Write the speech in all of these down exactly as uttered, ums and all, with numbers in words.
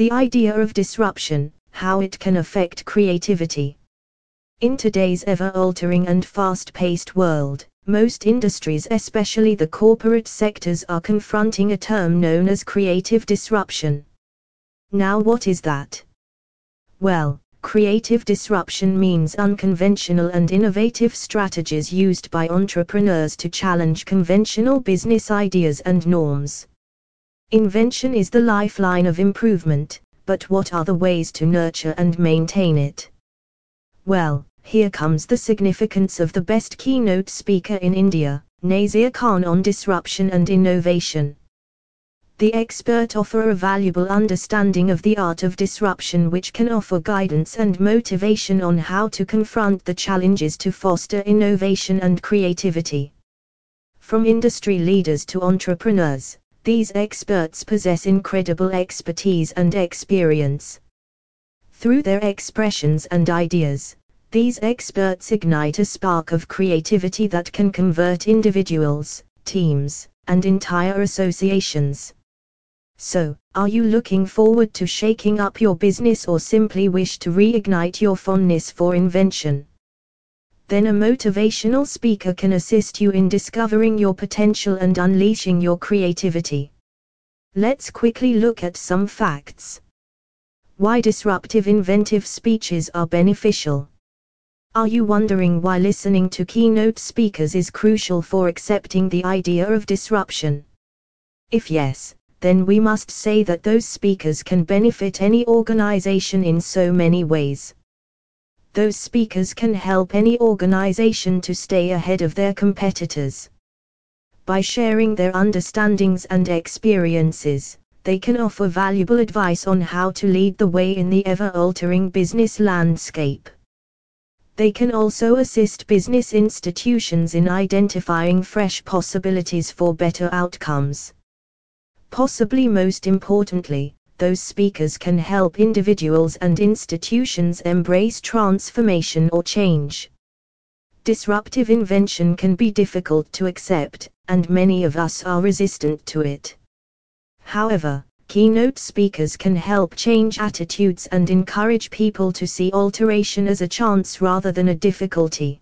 The idea of disruption, how it can affect creativity. In today's ever-altering and fast-paced world, most industries, especially the corporate sectors, are confronting a term known as creative disruption. Now, what is that? Well, creative disruption means unconventional and innovative strategies used by entrepreneurs to challenge conventional business ideas and norms. Invention is the lifeline of improvement, but what are the ways to nurture and maintain it? Well, here comes the significance of the best keynote speaker in India, Nazir Khan, on disruption and innovation. The expert offers a valuable understanding of the art of disruption, which can offer guidance and motivation on how to confront the challenges to foster innovation and creativity. From industry leaders to entrepreneurs, these experts possess incredible expertise and experience. Through their expressions and ideas, these experts ignite a spark of creativity that can convert individuals, teams, and entire associations. So, are you looking forward to shaking up your business, or simply wish to reignite your fondness for invention? Then a motivational speaker can assist you in discovering your potential and unleashing your creativity. Let's quickly look at some facts. Why disruptive inventive speeches are beneficial. Are you wondering why listening to keynote speakers is crucial for accepting the idea of disruption? If yes, then we must say that those speakers can benefit any organization in so many ways. Those speakers can help any organization to stay ahead of their competitors. By sharing their understandings and experiences, they can offer valuable advice on how to lead the way in the ever-altering business landscape. They can also assist business institutions in identifying fresh possibilities for better outcomes. Possibly most importantly, those speakers can help individuals and institutions embrace transformation or change. Disruptive invention can be difficult to accept, and many of us are resistant to it. However, keynote speakers can help change attitudes and encourage people to see alteration as a chance rather than a difficulty.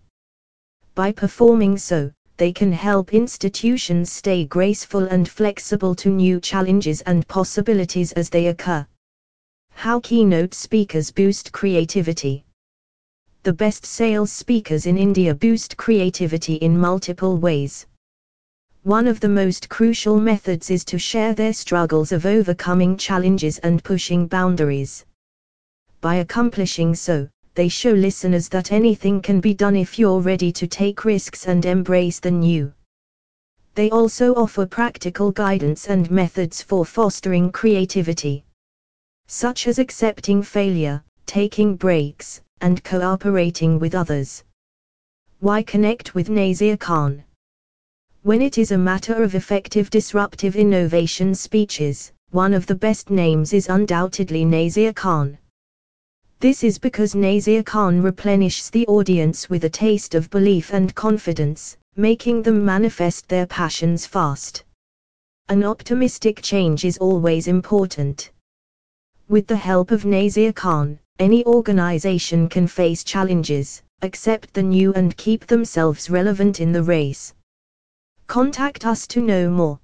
By performing so, they can help institutions stay graceful and flexible to new challenges and possibilities as they occur. How keynote speakers boost creativity. The best sales speakers in India boost creativity in multiple ways. One of the most crucial methods is to share their struggles of overcoming challenges and pushing boundaries. By accomplishing so, they show listeners that anything can be done if you're ready to take risks and embrace the new. They also offer practical guidance and methods for fostering creativity, such as accepting failure, taking breaks, and cooperating with others. Why connect with Nazir Khan? When it is a matter of effective disruptive innovation speeches, one of the best names is undoubtedly Nazir Khan. This is because Nazir Khan replenishes the audience with a taste of belief and confidence, making them manifest their passions fast. An optimistic change is always important. With the help of Nazir Khan, any organization can face challenges, accept the new, and keep themselves relevant in the race. Contact us to know more.